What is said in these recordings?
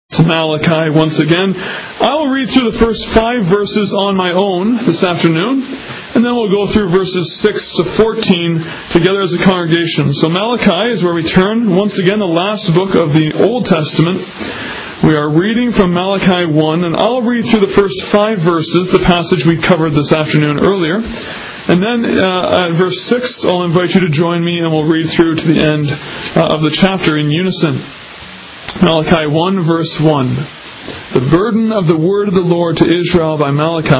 to Malachi once again. I will read through the first 5 verses on my own this afternoon, and then we'll go through verses 6 to 14 together as a congregation. So Malachi is where we turn. Once again, the last book of the Old Testament. We are reading from Malachi 1, and I'll read through the first 5 verses, the passage we covered this afternoon earlier. And then at verse 6, I'll invite you to join me, and we'll read through to the end of the chapter in unison. Malachi 1, verse 1. The burden of the word of the Lord to Israel by Malachi.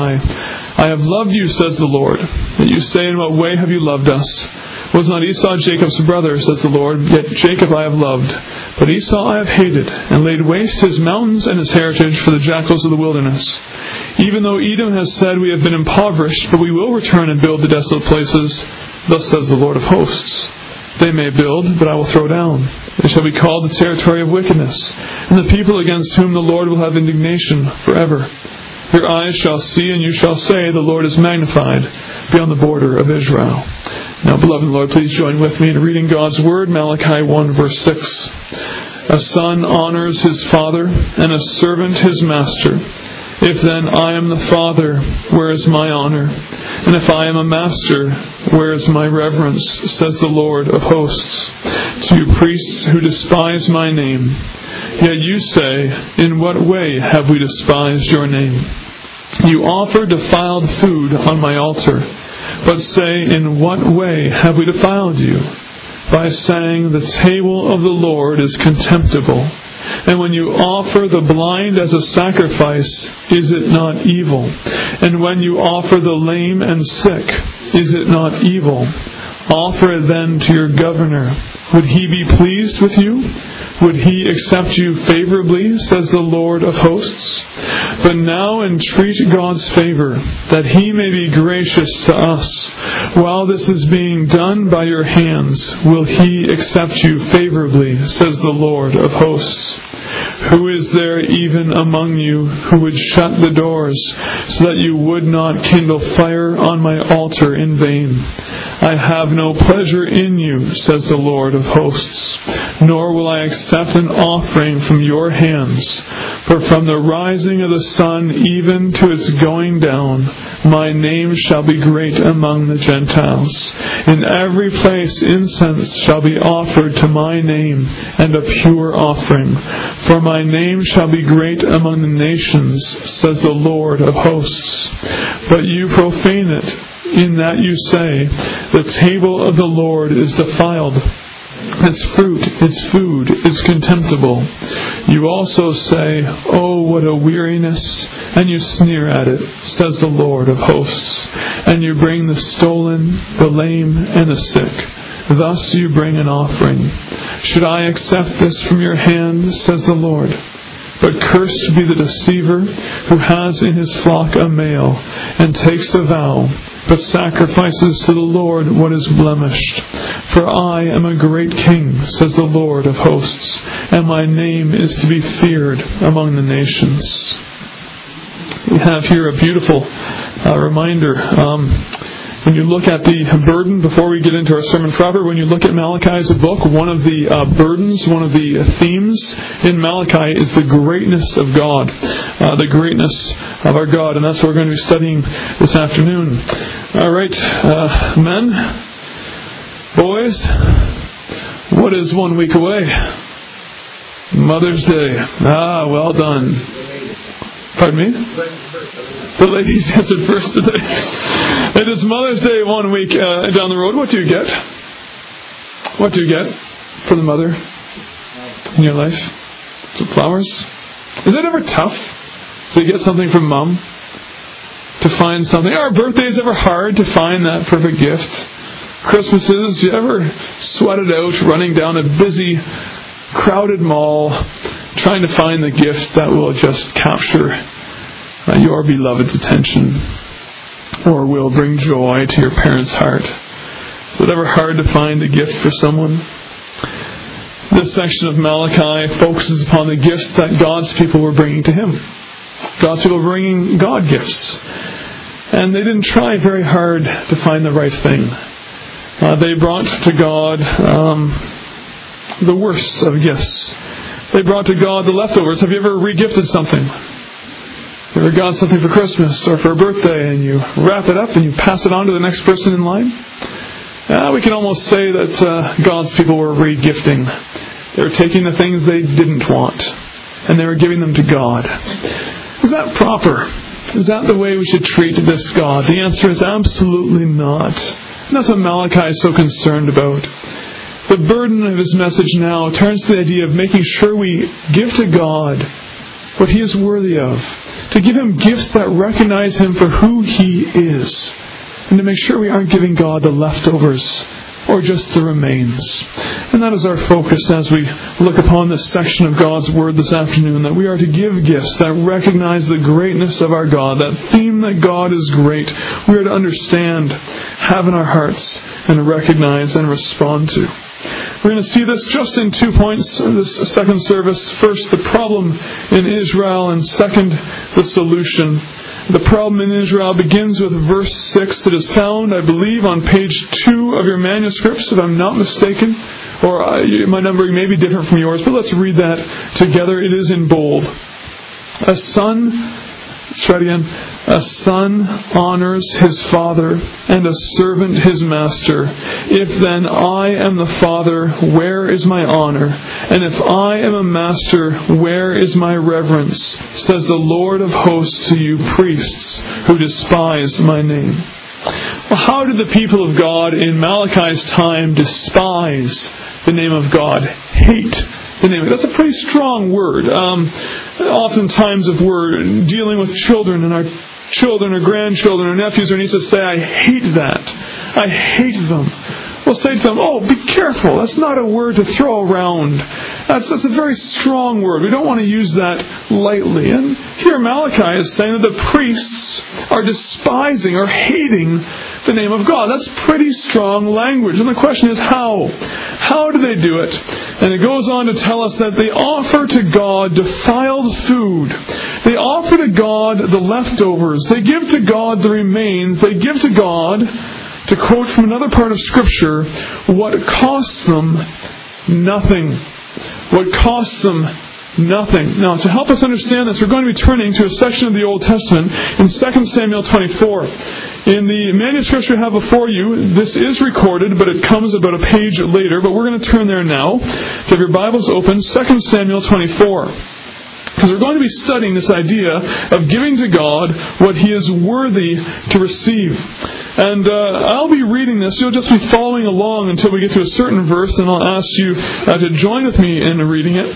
I have loved you, says the Lord. And you say, in what way have you loved us? Was not Esau Jacob's brother, says the Lord? Yet Jacob I have loved, but Esau I have hated, and laid waste his mountains and his heritage for the jackals of the wilderness. Even though Edom has said, we have been impoverished, but we will return and build the desolate places. Thus says the Lord of hosts. They may build, but I will throw down. It shall be called the territory of wickedness, and the people against whom the Lord will have indignation forever. Your eyes shall see, and you shall say, the Lord is magnified beyond the border of Israel. Now, beloved Lord, please join with me in reading God's Word, Malachi 1, verse 6. A son honors his father, and a servant his master. If then I am the Father, where is my honor? And if I am a master, where is my reverence? Says the Lord of hosts. To you priests who despise my name. Yet you say, in what way have we despised your name? You offer defiled food on my altar. But say, in what way have we defiled you? By saying, the table of the Lord is contemptible. And when you offer the blind as a sacrifice, is it not evil? And when you offer the lame and sick, is it not evil? Offer it then to your governor. Would he be pleased with you? Would he accept you favorably, says the Lord of hosts? But now entreat God's favor, that he may be gracious to us. While this is being done by your hands, will he accept you favorably, says the Lord of hosts? Who is there even among you who would shut the doors, so that you would not kindle fire on my altar in vain? I have no pleasure in you, says the Lord of hosts, nor will I accept an offering from your hands. For from the rising of the sun even to its going down, my name shall be great among the Gentiles. In every place incense shall be offered to my name, and a pure offering. For my name shall be great among the nations, says the Lord of hosts. But you profane it, in that you say, the table of the Lord is defiled. Its fruit, its food, is contemptible. You also say, oh, what a weariness, and you sneer at it, says the Lord of hosts. And you bring the stolen, the lame, and the sick. Thus you bring an offering. Should I accept this from your hand, says the Lord? But cursed be the deceiver who has in his flock a male, and takes a vow, but sacrifices to the Lord what is blemished. For I am a great king, says the Lord of hosts, and my name is to be feared among the nations. We have here a beautiful reminder. When you look at the burden, before we get into our sermon proper, when you look at Malachi as a book, one of the burdens, one of the themes in Malachi is the greatness of God, the greatness of our God, and that's what we're going to be studying this afternoon. All right, men, boys, what is 1 week away? Mother's Day. Ah, well done. Pardon me? The ladies answered first today. It is Mother's Day 1 week down the road. What do you get? What do you get for the mother in your life? Some flowers? Is it ever tough to get something from Mom? To find something? Are birthdays ever hard to find that perfect gift? Christmases, you ever sweat it out running down a busy, crowded mall trying to find the gift that will just capture your beloved's attention, or will bring joy to your parents' heart? Is it ever hard to find a gift for someone? This section of Malachi focuses upon the gifts that God's people were bringing to Him. God's people were bringing God gifts. And they didn't try very hard to find the right thing. They brought to God the worst of gifts. They brought to God the leftovers. Have you ever regifted something? You ever got something for Christmas or for a birthday and you wrap it up and you pass it on to the next person in line? We can almost say that God's people were regifting. They were taking the things they didn't want and they were giving them to God. Is that proper? Is that the way we should treat this God? The answer is absolutely not. And that's what Malachi is so concerned about. The burden of his message now turns to the idea of making sure we give to God what He is worthy of. To give Him gifts that recognize Him for who He is. And to make sure we aren't giving God the leftovers or just the remains. And that is our focus as we look upon this section of God's Word this afternoon, that we are to give gifts that recognize the greatness of our God, that theme that God is great, we are to understand, have in our hearts, and recognize and respond to. We're going to see this just in 2 points in this second service. First, the problem in Israel, and second, the solution. The problem in Israel begins with verse 6. It is found, I believe, on page 2 of your manuscripts, if I'm not mistaken. Or my numbering may be different from yours, but let's read that together. It is in bold. Let's try it again. A son honors his father, and a servant his master. If then I am the father, where is my honor? And if I am a master, where is my reverence? Says the Lord of hosts to you priests, who despise my name. Well, how did the people of God in Malachi's time despise the name of God? Hate the name. That's a pretty strong word. Oftentimes, if we're dealing with children and our children or grandchildren or nephews or nieces say, I hate that. I hate them. We'll say to them, oh, be careful. That's not a word to throw around. That's a very strong word. We don't want to use that lightly. And here Malachi is saying that the priests are despising or hating the name of God. That's pretty strong language. And the question is how? How do they do it? And it goes on to tell us that they offer to God defiled food. They offer to God the leftovers. They give to God the remains. They give to God, to quote from another part of Scripture, what costs them nothing. What costs them nothing. Now, to help us understand this, we're going to be turning to a section of the Old Testament in 2 Samuel 24. In the manuscript you have before you, this is recorded, but it comes about a page later. But we're going to turn there now. If you have your Bibles open, 2 Samuel 24. Because we're going to be studying this idea of giving to God what He is worthy to receive. And I'll be reading this. You'll just be following along until we get to a certain verse, and I'll ask you to join with me in reading it.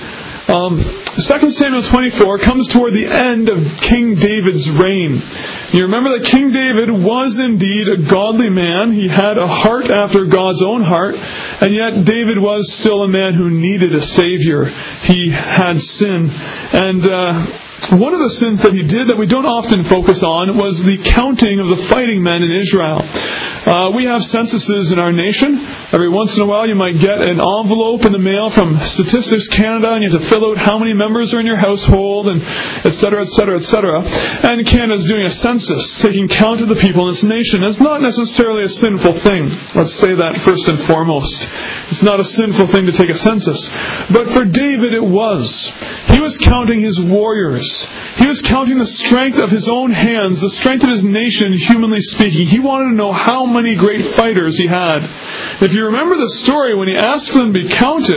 2 Samuel 24 comes toward the end of King David's reign. You remember that King David was indeed a godly man. He had a heart after God's own heart, and yet David was still a man who needed a Savior. He had sin. And one of the sins that he did that we don't often focus on was the counting of the fighting men in Israel. We have censuses in our nation. Every once in a while you might get an envelope in the mail from Statistics Canada, and you have to fill out how many members are in your household, and et cetera, et cetera, et cetera. And Canada is doing a census, taking count of the people in this nation. It's not necessarily a sinful thing. Let's say that first and foremost. It's not a sinful thing to take a census. But for David it was. He was counting his warriors. He was counting the strength of his own hands, the strength of his nation, humanly speaking. He wanted to know how many great fighters he had. If you remember the story, when he asked for them to be counted,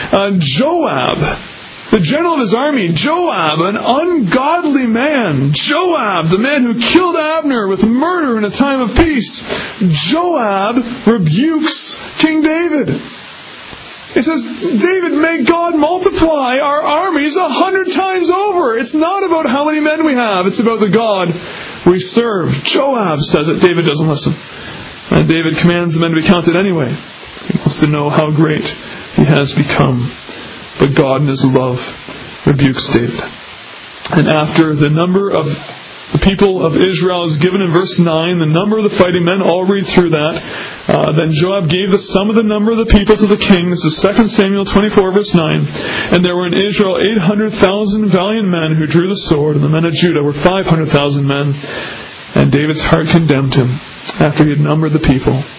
Joab, the general of his army, Joab, an ungodly man, Joab, the man who killed Abner with murder in a time of peace, Joab rebukes King David. He says, David, may God multiply our armies 100 times over. It's not about how many men we have. It's about the God we serve. Joab says it. David doesn't listen. And David commands the men to be counted anyway. He wants to know how great he has become. But God in His love rebukes David. And after the number of the people of Israel is given in verse 9, the number of the fighting men, I'll read through that. Then Joab gave the sum of the number of the people to the king. This is 2 Samuel 24, verse 9. And there were in Israel 800,000 valiant men who drew the sword, and the men of Judah were 500,000 men. And David's heart condemned him after he had numbered the people.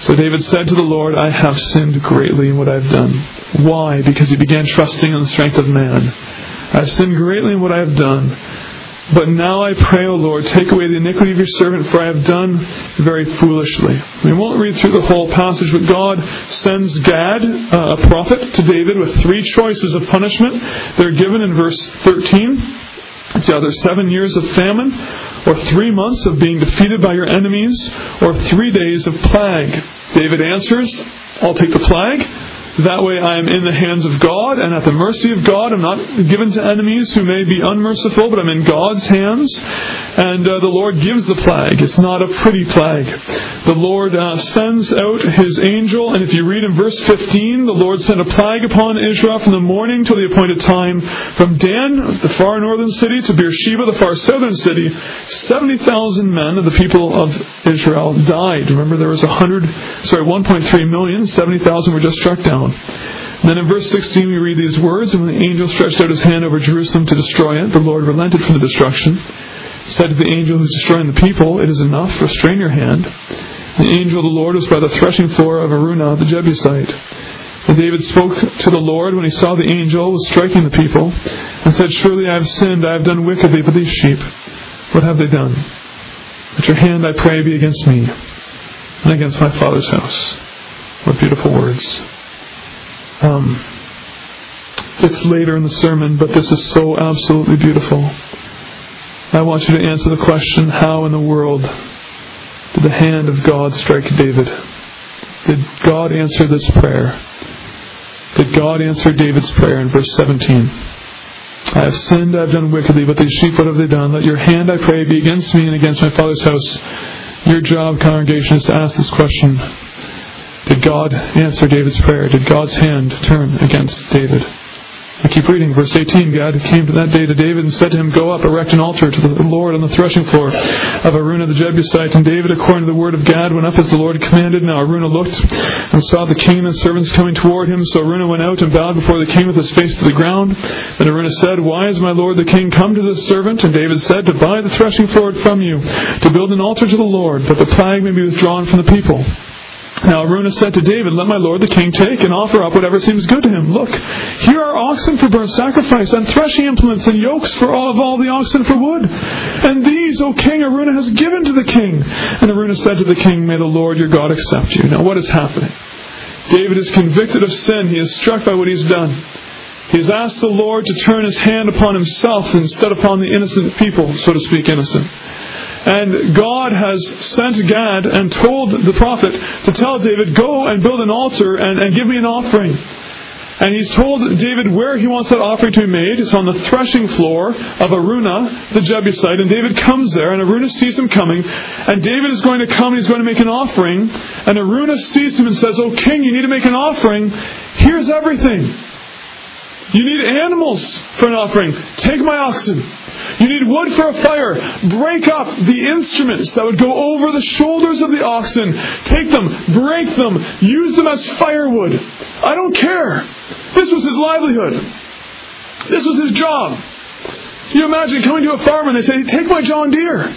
So David said to the Lord, I have sinned greatly in what I have done. Why? Because he began trusting in the strength of man. I have sinned greatly in what I have done. But now I pray, O Lord, take away the iniquity of your servant, for I have done very foolishly. We won't read through the whole passage, but God sends Gad, a prophet, to David with 3 choices of punishment. They're given in verse 13. It's either 7 years of famine, or 3 months of being defeated by your enemies, or 3 days of plague. David answers, I'll take the plague. That way I am in the hands of God and at the mercy of God. I'm not given to enemies who may be unmerciful, but I'm in God's hands. And the Lord gives the plague. It's not a pretty plague. The Lord sends out His angel, and if you read in verse 15, the Lord sent a plague upon Israel from the morning till the appointed time. From Dan, the far northern city, to Beersheba, the far southern city, 70,000 men of the people of Israel died. Remember, there was 1.3 million. 70,000 were just struck down. And then in verse 16 we read these words, and when the angel stretched out his hand over Jerusalem to destroy it, the Lord relented from the destruction, said to the angel who's destroying the people, it is enough, restrain your hand. The angel of the Lord was by the threshing floor of Araunah the Jebusite. And David spoke to the Lord when he saw the angel was striking the people, and said, surely I have sinned, I have done wickedly, but these sheep, what have they done? Let your hand, I pray, be against me, and against my father's house. What beautiful words. It's later in the sermon, but this is so absolutely beautiful. I want you to answer the question, how in the world did the hand of God strike David? Did God answer this prayer? Did God answer David's prayer in verse 17? I have sinned, I have done wickedly, but these sheep, what have they done? Let your hand, I pray, be against me and against my father's house. Your job, congregation, is to ask this question. Did God answer David's prayer? Did God's hand turn against David? I keep reading. Verse 18, God came to that day to David and said to him, go up, erect an altar to the Lord on the threshing floor of Araunah the Jebusite. And David, according to the word of God, went up as the Lord commanded. Now Araunah looked and saw the king and his servants coming toward him. So Araunah went out and bowed before the king with his face to the ground. Then Araunah said, why is my lord the king come to this servant? And David said, to buy the threshing floor from you, to build an altar to the Lord, that the plague may be withdrawn from the people. Now Araunah said to David, let my lord the king take and offer up whatever seems good to him. Look, here are oxen for burnt sacrifice, and threshing implements, and yokes for all the oxen for wood. And these, O king, Araunah has given to the king. And Araunah said to the king, may the Lord your God accept you. Now what is happening? David is convicted of sin. He is struck by what he's done. He has asked the Lord to turn his hand upon himself instead upon the innocent people, so to speak, innocent. And God has sent Gad and told the prophet to tell David, go and build an altar and give me an offering. And he's told David where he wants that offering to be made. It's on the threshing floor of Araunah the Jebusite. And David comes there, and Araunah sees him coming. And David is going to come, and he's going to make an offering. And Araunah sees him and says, oh king, you need to make an offering. Here's everything. You need animals for an offering. Take my oxen. You need wood for a fire. Break up the instruments that would go over the shoulders of the oxen. Take them, break them, use them as firewood. I don't care. This was his livelihood. This was his job. Can you imagine coming to a farmer and they say, take my John Deere.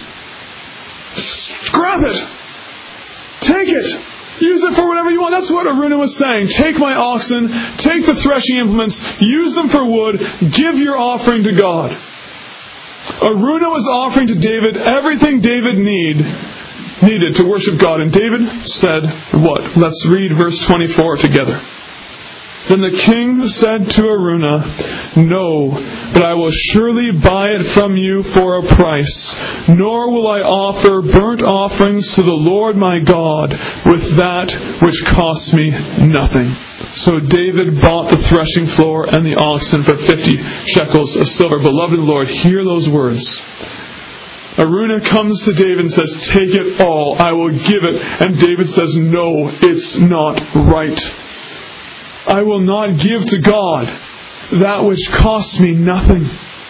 Scrap it. Take it. Use it for whatever you want. That's what Araunah was saying. Take my oxen, take the threshing implements, use them for wood, give your offering to God. Araunah was offering to David everything David needed to worship God. And David said what? Let's read verse 24 together. Then the king said to Araunah, no, but I will surely buy it from you for a price, nor will I offer burnt offerings to the Lord my God with that which costs me nothing. So David bought the threshing floor and the oxen for 50 shekels of silver. Beloved Lord, hear those words. Araunah comes to David and says, take it all, I will give it. And David says, no, it's not right. I will not give to God that which costs me nothing.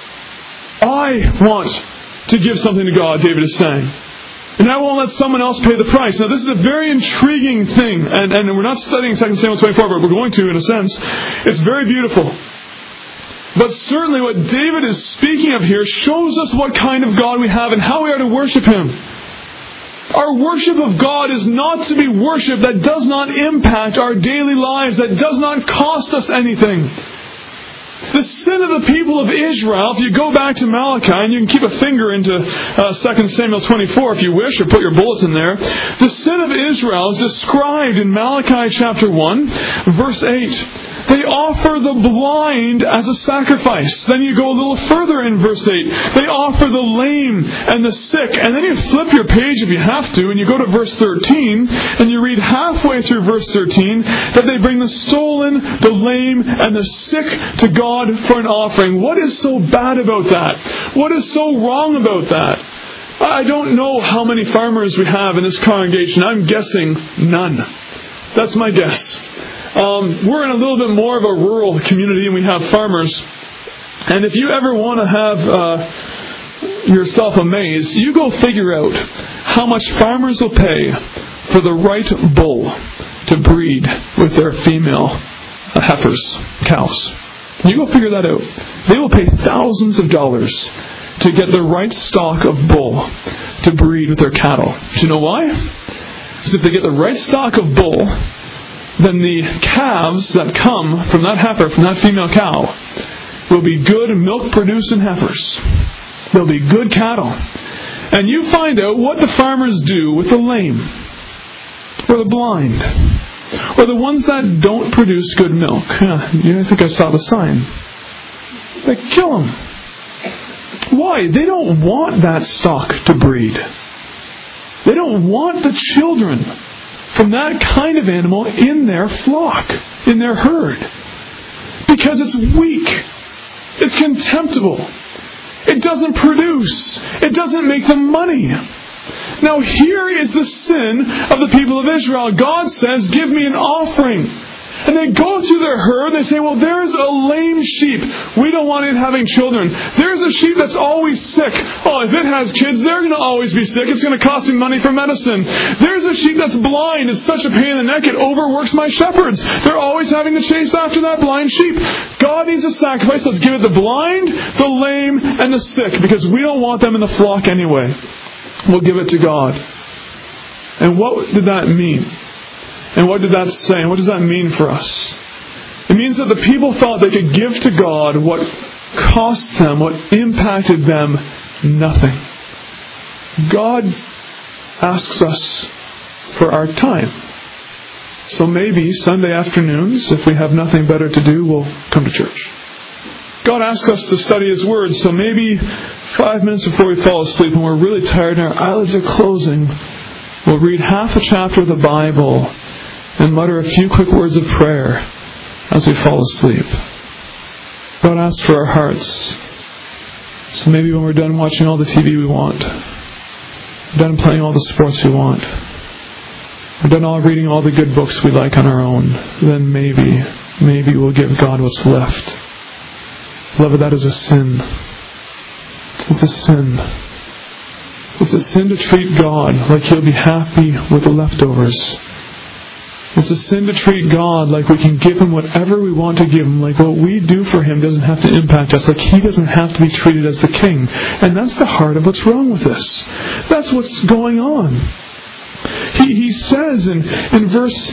I want to give something to God, David is saying. And I won't let someone else pay the price. Now this is a very intriguing thing. And we're not studying 2 Samuel 24, but we're going to in a sense. It's very beautiful. But certainly what David is speaking of here shows us what kind of God we have and how we are to worship Him. Our worship of God is not to be worship that does not impact our daily lives, that does not cost us anything. The sin of the people of Israel, if you go back to Malachi, and you can keep a finger into 2 Samuel 24 if you wish, or put your bullets in there. The sin of Israel is described in Malachi chapter 1, verse 8. They offer the blind as a sacrifice. Then you go a little further in verse 8. They offer the lame and the sick. And then you flip your page if you have to, and you go to verse 13, and you read halfway through verse 13 that they bring the stolen, the lame, and the sick to God for an offering. What is so bad about that? What is so wrong about that? I don't know how many farmers we have in this congregation. I'm guessing none. That's my guess. We're in a little bit more of a rural community and we have farmers. And if you ever want to have yourself amazed, you go figure out how much farmers will pay for the right bull to breed with their female heifers, cows. You go figure that out. They will pay thousands of dollars to get the right stock of bull to breed with their cattle. Do you know why? Because if they get the right stock of bull, then the calves that come from that heifer, from that female cow, will be good milk-producing heifers. They'll be good cattle. And you find out what the farmers do with the lame, or the blind, or the ones that don't produce good milk. I think I saw the sign. They kill them. Why? They don't want that stock to breed. They don't want the children from that kind of animal in their flock, in their herd. Because it's weak. It's contemptible. It doesn't produce. It doesn't make them money. Now here is the sin of the people of Israel. God says, give me an offering. And they go through their herd, they say, well, there's a lame sheep. We don't want it having children. There's a sheep that's always sick. Oh, if it has kids, they're going to always be sick. It's going to cost me money for medicine. There's a sheep that's blind. It's such a pain in the neck, it overworks my shepherds. They're always having to chase after that blind sheep. God needs a sacrifice. Let's give it the blind, the lame, and the sick, because we don't want them in the flock anyway. We'll give it to God. And what did that mean? And what did that say? And what does that mean for us? It means that the people thought they could give to God what cost them, what impacted them, nothing. God asks us for our time. So maybe Sunday afternoons, if we have nothing better to do, we'll come to church. God asks us to study His Word, so maybe 5 minutes before we fall asleep and we're really tired and our eyelids are closing, we'll read half a chapter of the Bible and mutter a few quick words of prayer as we fall asleep. God asks for our hearts. So maybe when we're done watching all the TV we want, we're done playing all the sports we want, we're done all reading all the good books we like on our own, then maybe we'll give God what's left. Beloved, that is a sin. It's a sin. It's a sin to treat God like He'll be happy with the leftovers. It's a sin to treat God like we can give Him whatever we want to give Him, like what we do for Him doesn't have to impact us, like He doesn't have to be treated as the king. And that's the heart of what's wrong with this. That's what's going on. He says in verse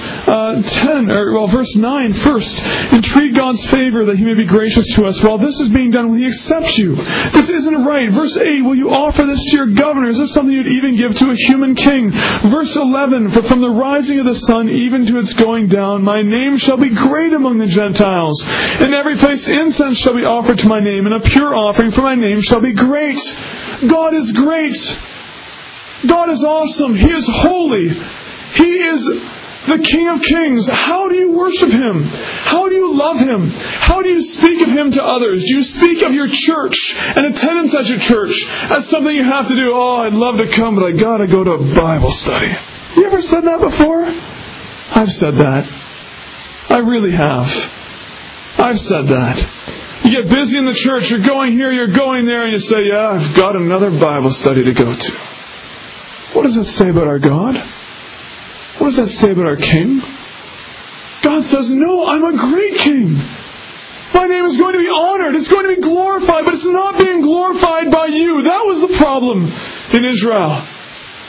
verse 9 first, entreat God's favor that He may be gracious to us. While this is being done, will He accept you? This isn't right. Verse 8, will you offer this to your governor? Is this something you'd even give to a human king? Verse 11, for from the rising of the sun even to its going down, my name shall be great among the Gentiles. In every place incense shall be offered to my name, and a pure offering for my name shall be great. God is great. God is awesome. He is holy. He is the King of Kings. How do you worship Him? How do you love Him? How do you speak of Him to others? Do you speak of your church and attendance at your church as something you have to do? Oh, I'd love to come, but I gotta go to a Bible study. You ever said that before? I've said that. I really have. I've said that. You get busy in the church, you're going here, you're going there, and you say, yeah, I've got another Bible study to go to. What does that say about our God? What does that say about our King? God says, no, I'm a great King. My name is going to be honored. It's going to be glorified, but it's not being glorified by you. That was the problem in Israel.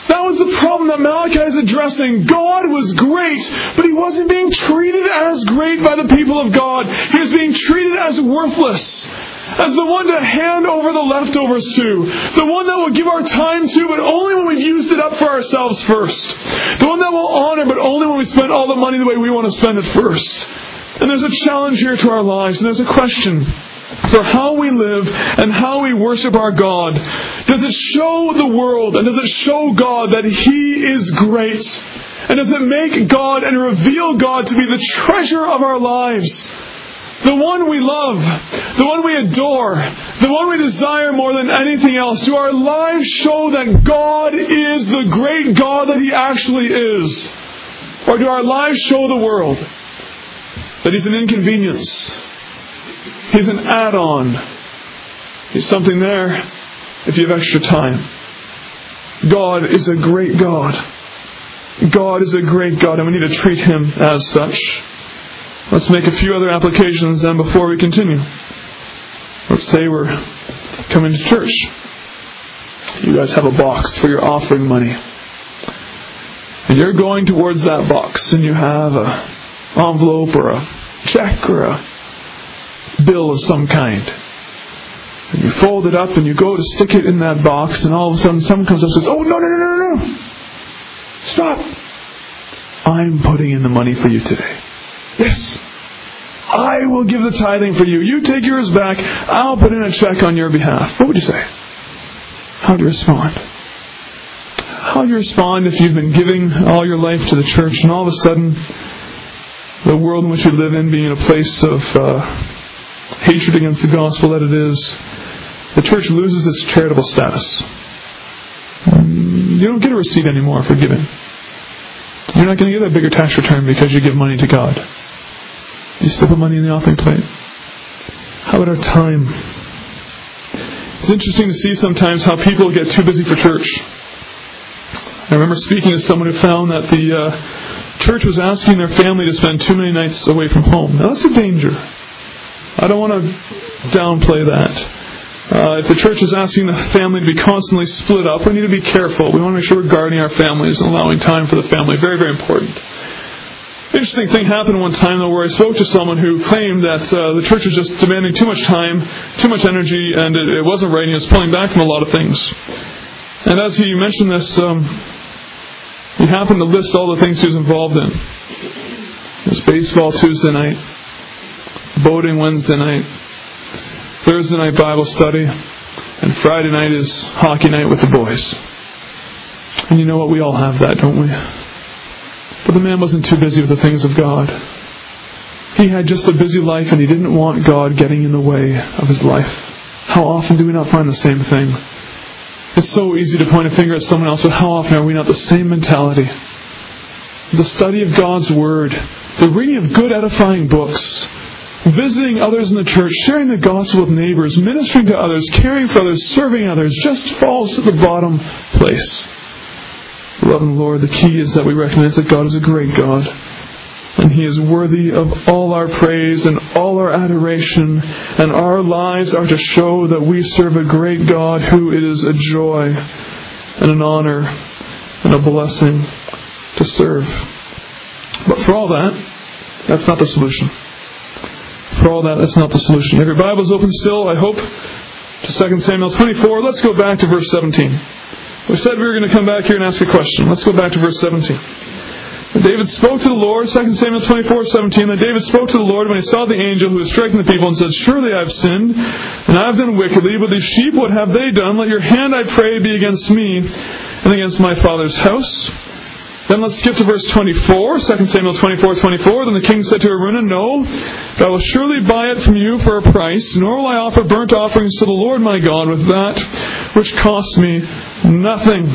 That was the problem that Malachi is addressing. God was great, but He wasn't being treated as great by the people of God. He was being treated as worthless, as the one to hand over the leftovers to, the one that we'll give our time to, but only when we've used it up for ourselves first, the one that we'll honor, but only when we spend all the money the way we want to spend it first. And there's a challenge here to our lives, and there's a question for how we live and how we worship our God. Does it show the world and does it show God that He is great? And does it make God and reveal God to be the treasure of our lives? The one we love, the one we adore, the one we desire more than anything else. Do our lives show that God is the great God that He actually is? Or do our lives show the world that He's an inconvenience? He's an add-on. He's something there if you have extra time. God is a great God. God is a great God, and we need to treat Him as such. Let's make a few other applications then before we continue. Let's say we're coming to church. You guys have a box for your offering money. And you're going towards that box, and you have an envelope or a check or a bill of some kind. And you fold it up and you go to stick it in that box, and all of a sudden someone comes up and says, "Oh, no. Stop. I'm putting in the money for you today. Yes. I will give the tithing for you. You take yours back. I'll put in a check on your behalf." What would you say? How do you respond? How do you respond if you've been giving all your life to the church, and all of a sudden the world in which we live in being a place of hatred against the gospel that it is, the church loses its charitable status? You don't get a receipt anymore for giving. You're not going to get a bigger tax return because you give money to God. You still put money in the offering plate. How about our time? It's interesting to see sometimes how people get too busy for church. I remember speaking to someone who found that the church was asking their family to spend too many nights away from home. Now that's a danger. I don't want to downplay that. If the church is asking the family to be constantly split up, we need to be careful. We want to make sure we're guarding our families and allowing time for the family. Very, very important. Interesting thing happened one time, though, where I spoke to someone who claimed that the church was just demanding too much time, too much energy, and it wasn't right, and he was pulling back from a lot of things. And as he mentioned this, he happened to list all the things he was involved in. It was baseball Tuesday night, boating Wednesday night, Thursday night Bible study, and Friday night is hockey night with the boys. And you know what? We all have that, don't we? But the man wasn't too busy with the things of God. He had just a busy life, and he didn't want God getting in the way of his life. How often do we not find the same thing? It's so easy to point a finger at someone else, but how often are we not the same mentality? The study of God's Word, the reading of good edifying books, visiting others in the church, sharing the gospel with neighbors, ministering to others, caring for others, serving others, just falls to the bottom place. Beloved Lord, the key is that we recognize that God is a great God, and He is worthy of all our praise and all our adoration, and our lives are to show that we serve a great God who it is a joy and an honor and a blessing to serve. But for all that, that's not the solution. For all that, that's not the solution. If your Bible's open still, I hope, to 2 Samuel 24, let's go back to verse 17. We said we were going to come back here and ask a question. Let's go back to verse 17. David spoke to the Lord, 2 Samuel 24:17. Then David spoke to the Lord when he saw the angel who was striking the people and said, "Surely I have sinned, and I have done wickedly, but these sheep, what have they done? Let your hand, I pray, be against me and against my father's house." Then let's skip to verse 24, 2 Samuel 24:24. Then the king said to Araunah, "No, but I will surely buy it from you for a price, nor will I offer burnt offerings to the Lord my God with that which costs me nothing."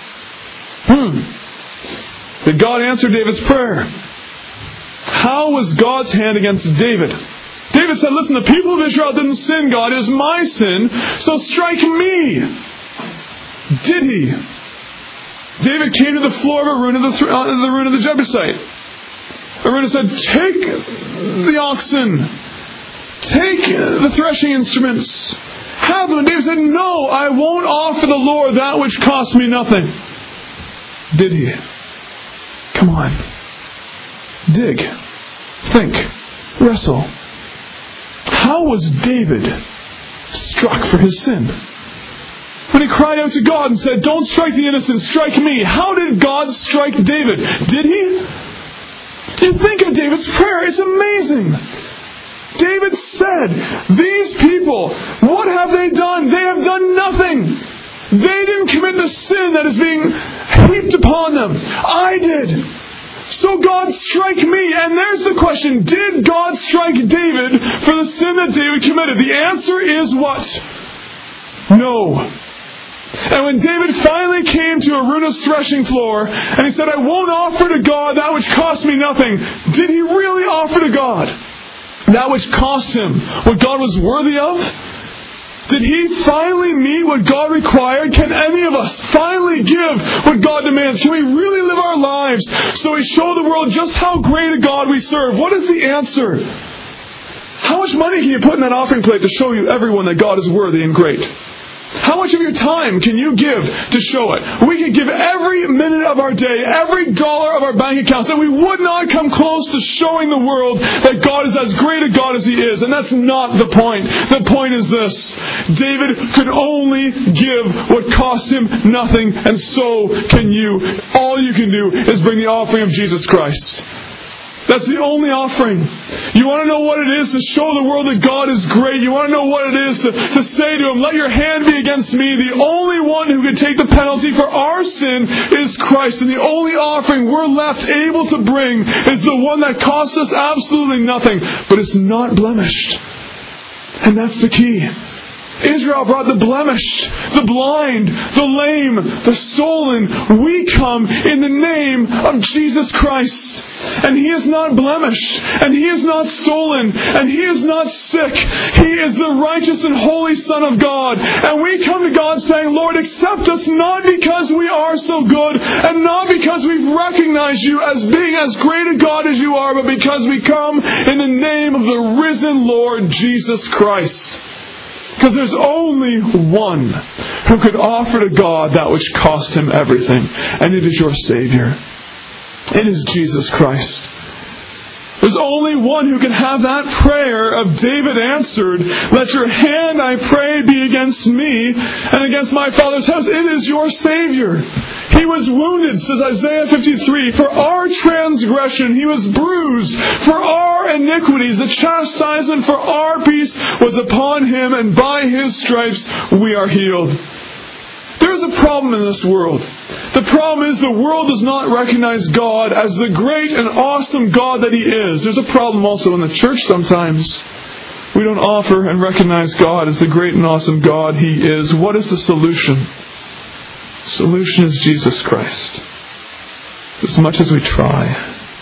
Did God answer David's prayer? How was God's hand against David? David said, "Listen, the people of Israel didn't sin, God. It is my sin, so strike me." Did he? David came to the floor of Araunah, the ruin of the Jebusite. Araunah said, "Take the oxen. Take the threshing instruments. Have them." And David said, "No, I won't offer the Lord that which costs me nothing." Did he? Come on. Dig. Think. Wrestle. How was David struck for his sin? When he cried out to God and said, "Don't strike the innocent, strike me." How did God strike David? Did he? You think of David's prayer, it's amazing. David said, "These people, what have they done? They have done nothing. They didn't commit the sin that is being heaped upon them. I did. So God, strike me." And there's the question, did God strike David for the sin that David committed? The answer is what? No. And when David finally came to Araunah's threshing floor, and he said, "I won't offer to God that which cost me nothing," did he really offer to God that which cost him what God was worthy of? Did he finally meet what God required? Can any of us finally give what God demands? Can we really live our lives so we show the world just how great a God we serve? What is the answer? How much money can you put in that offering plate to show you everyone that God is worthy and great? How much of your time can you give to show it? We could give every minute of our day, every dollar of our bank accounts, and we would not come close to showing the world that God is as great a God as He is. And that's not the point. The point is this: David could only give what cost him nothing, and so can you. All you can do is bring the offering of Jesus Christ. That's the only offering. You want to know what it is to show the world that God is great? You want to know what it is to say to Him, "Let your hand be against me"? The only one who can take the penalty for our sin is Christ. And the only offering we're left able to bring is the one that costs us absolutely nothing, but it's not blemished. And that's the key. Israel brought the blemished, the blind, the lame, the stolen. We come in the name of Jesus Christ. And He is not blemished, and He is not stolen, and He is not sick. He is the righteous and holy Son of God. And we come to God saying, "Lord, accept us not because we are so good, and not because we've recognized You as being as great a God as You are, but because we come in the name of the risen Lord Jesus Christ." Because there's only one who could offer to God that which cost Him everything, and it is your Savior. It is Jesus Christ. There's only one who can have that prayer of David answered. "Let your hand, I pray, be against me and against my father's house." It is your Savior. He was wounded, says Isaiah 53, for our transgression. He was bruised for our iniquities. The chastisement for our peace was upon Him, and by His stripes we are healed. There's a problem in this world. The problem is the world does not recognize God as the great and awesome God that He is. There's a problem also in the church sometimes. We don't offer and recognize God as the great and awesome God He is. What is the solution? The solution is Jesus Christ. As much as we try,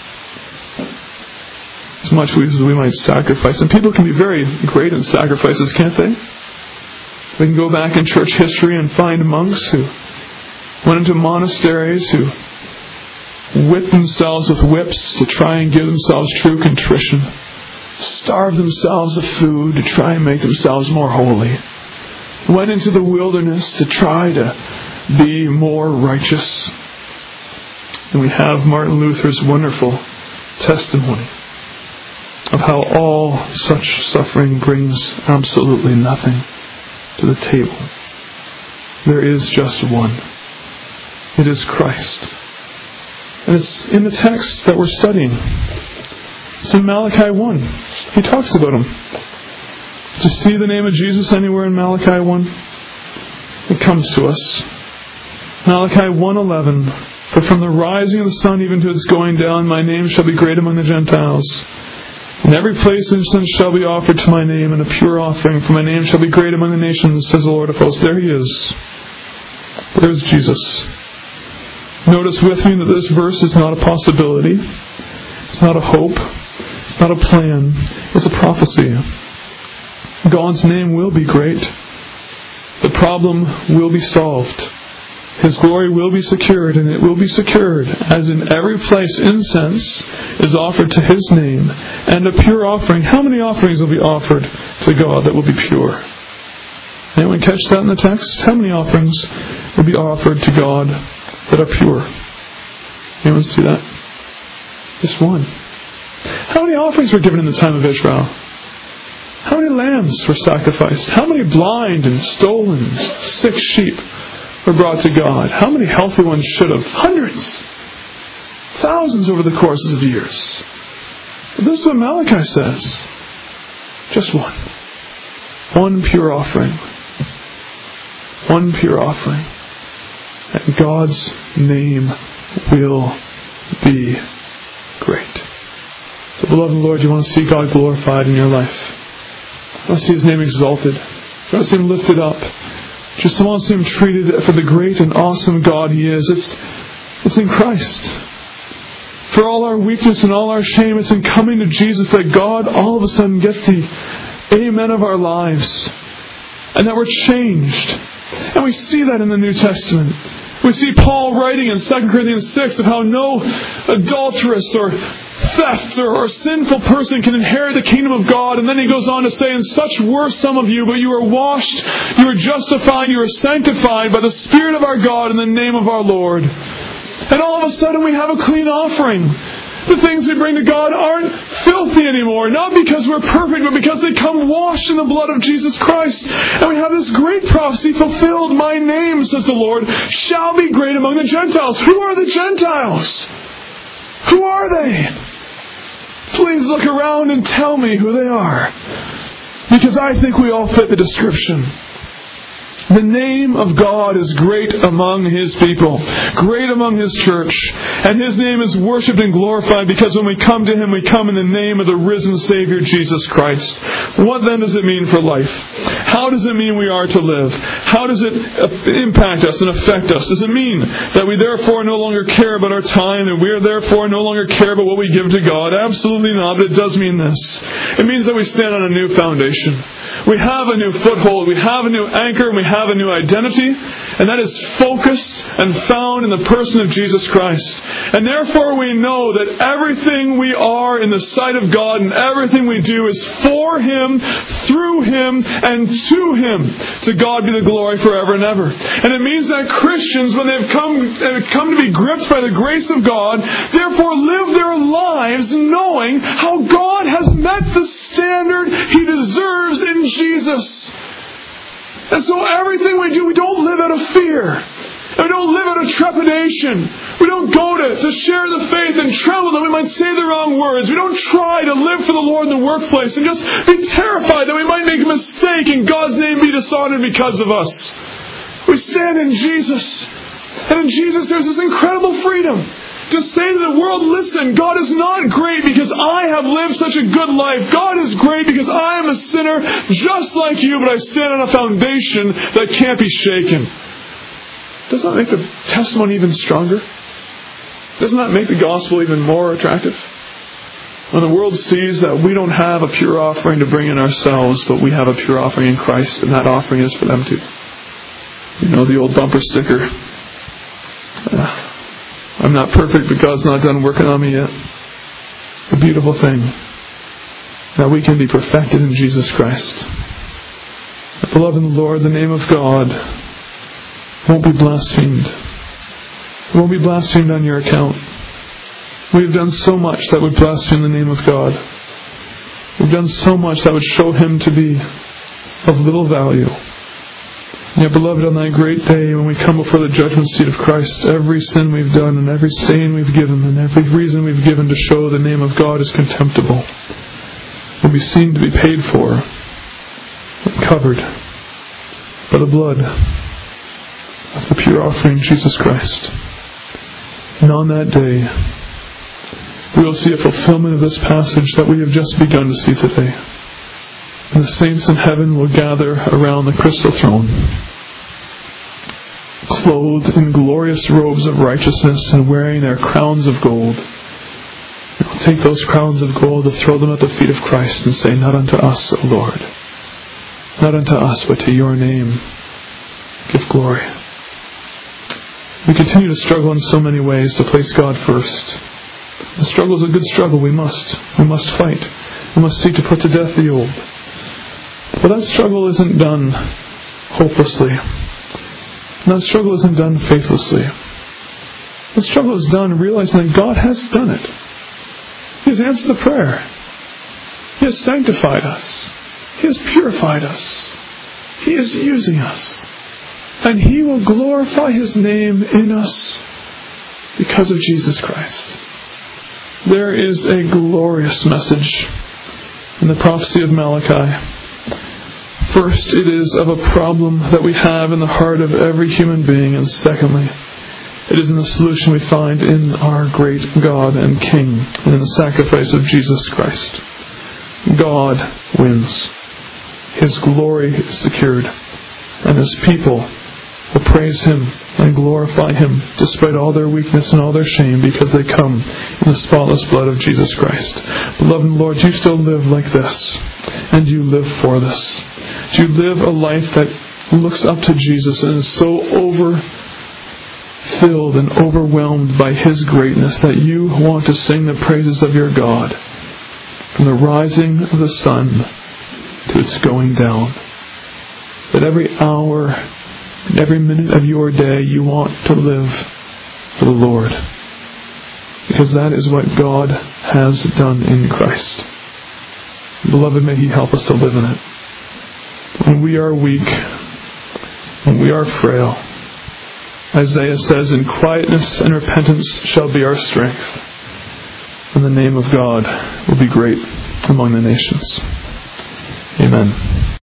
as much as we might sacrifice, and people can be very great in sacrifices, can't they? We can go back in church history and find monks who went into monasteries, who whipped themselves with whips to try and give themselves true contrition, starved themselves of food to try and make themselves more holy, went into the wilderness to try to be more righteous. And we have Martin Luther's wonderful testimony of how all such suffering brings absolutely nothing to the table. There is just one. It is Christ. And it's in the text that we're studying. It's in Malachi 1. He talks about Him. Do you see the name of Jesus anywhere in Malachi 1? It comes to us. Malachi 1:11. "For from the rising of the sun even to its going down, my name shall be great among the Gentiles. In every place incense shall be offered to my name, and a pure offering, for my name shall be great among the nations, says the Lord of hosts." There He is. There's Jesus. Notice with me that this verse is not a possibility. It's not a hope. It's not a plan. It's a prophecy. God's name will be great. The problem will be solved. His glory will be secured, and it will be secured as in every place incense is offered to His name, and a pure offering. How many offerings will be offered to God that will be pure? Anyone catch that in the text? How many offerings will be offered to God that are pure? Anyone see that? Just one. How many offerings were given in the time of Israel? How many lambs were sacrificed? How many blind and stolen, sick sheep were brought to God? How many healthy ones should have? Hundreds. Thousands over the courses of years. But this is what Malachi says. Just one. One pure offering. One pure offering. And God's name will be great. So, beloved Lord, you want to see God glorified in your life. You want to see His name exalted. You want to see Him lifted up. Just want to see Him treated for the great and awesome God He is. It's in Christ. For all our weakness and all our shame, it's in coming to Jesus that God all of a sudden gets the amen of our lives. And that we're changed. And we see that in the New Testament. We see Paul writing in 2 Corinthians 6 of how no adulteress or theft or sinful person can inherit the kingdom of God. And then he goes on to say, and such were some of you, but you are washed, you are justified, you are sanctified by the Spirit of our God in the name of our Lord. And all of a sudden we have a clean offering. The things we bring to God aren't filthy anymore, not because we're perfect, but because they come washed in the blood of Jesus Christ. And we have this great prophecy fulfilled. My name, says the Lord, shall be great among the Gentiles. Who are the Gentiles? Who are they? Please look around and tell me who they are. Because I think we all fit the description. The name of God is great among His people, great among His church, and His name is worshipped and glorified because when we come to Him, we come in the name of the risen Savior, Jesus Christ. What then does it mean for life? How does it mean we are to live? How does it impact us and affect us? Does it mean that we therefore no longer care about our time and we are therefore no longer care about what we give to God? Absolutely not, but it does mean this. It means that we stand on a new foundation. We have a new foothold, we have a new anchor, and we have a new identity, and that is focused and found in the person of Jesus Christ. And therefore we know that everything we are in the sight of God and everything we do is for Him, through Him, and to Him. To God be the glory forever and ever. And it means that Christians, when they've come to be gripped by the grace of God, therefore live their lives knowing how God has met the standard He deserves in Jesus. And so everything we do, we don't live out of fear. And we don't live out of trepidation. We don't go to share the faith and tremble that we might say the wrong words. We don't try to live for the Lord in the workplace and just be terrified that we might make a mistake and God's name be dishonored because of us. We stand in Jesus. And in Jesus there's this incredible freedom. To say to the world, listen, God is not great because I have lived such a good life. God is great because I am a sinner just like you, but I stand on a foundation that can't be shaken. Doesn't that make the testimony even stronger? Doesn't that make the gospel even more attractive? When the world sees that we don't have a pure offering to bring in ourselves, but we have a pure offering in Christ, and that offering is for them too. You know the old bumper sticker. I'm not perfect, but God's not done working on me yet. A beautiful thing that we can be perfected in Jesus Christ. Beloved in the Lord, the name of God won't be blasphemed. It won't be blasphemed on your account. We have done so much that would blaspheme the name of God. We've done so much that would show Him to be of little value. Yet, beloved, on that great day when we come before the judgment seat of Christ, every sin we've done and every stain we've given and every reason we've given to show the name of God is contemptible will be seen to be paid for and covered by the blood of the pure offering, Jesus Christ. And on that day, we will see a fulfillment of this passage that we have just begun to see today. And the saints in heaven will gather around the crystal throne, clothed in glorious robes of righteousness and wearing their crowns of gold. They will take those crowns of gold and throw them at the feet of Christ and say, not unto us, O Lord, not unto us, but to your name give glory. We continue to struggle in so many ways to place God first. The struggle is a good struggle. We must fight. We must seek to put to death the old. But that struggle isn't done hopelessly. That struggle isn't done faithlessly. The struggle is done realizing that God has done it. He has answered the prayer. He has sanctified us. He has purified us. He is using us. And He will glorify His name in us because of Jesus Christ. There is a glorious message in the prophecy of Malachi. First, it is of a problem that we have in the heart of every human being. And secondly, it is in the solution we find in our great God and King and in the sacrifice of Jesus Christ. God wins. His glory is secured. And His people will praise Him and glorify Him despite all their weakness and all their shame, because they come in the spotless blood of Jesus Christ. Beloved Lord, you still live like this, and you live for this. You live a life that looks up to Jesus and is so overfilled and overwhelmed by His greatness that you want to sing the praises of your God from the rising of the sun to its going down. That every hour and every minute of your day you want to live for the Lord, because that is what God has done in Christ. Beloved, may He help us to live in it. When we are weak, when we are frail, Isaiah says, in quietness and repentance shall be our strength, and the name of God will be great among the nations. Amen.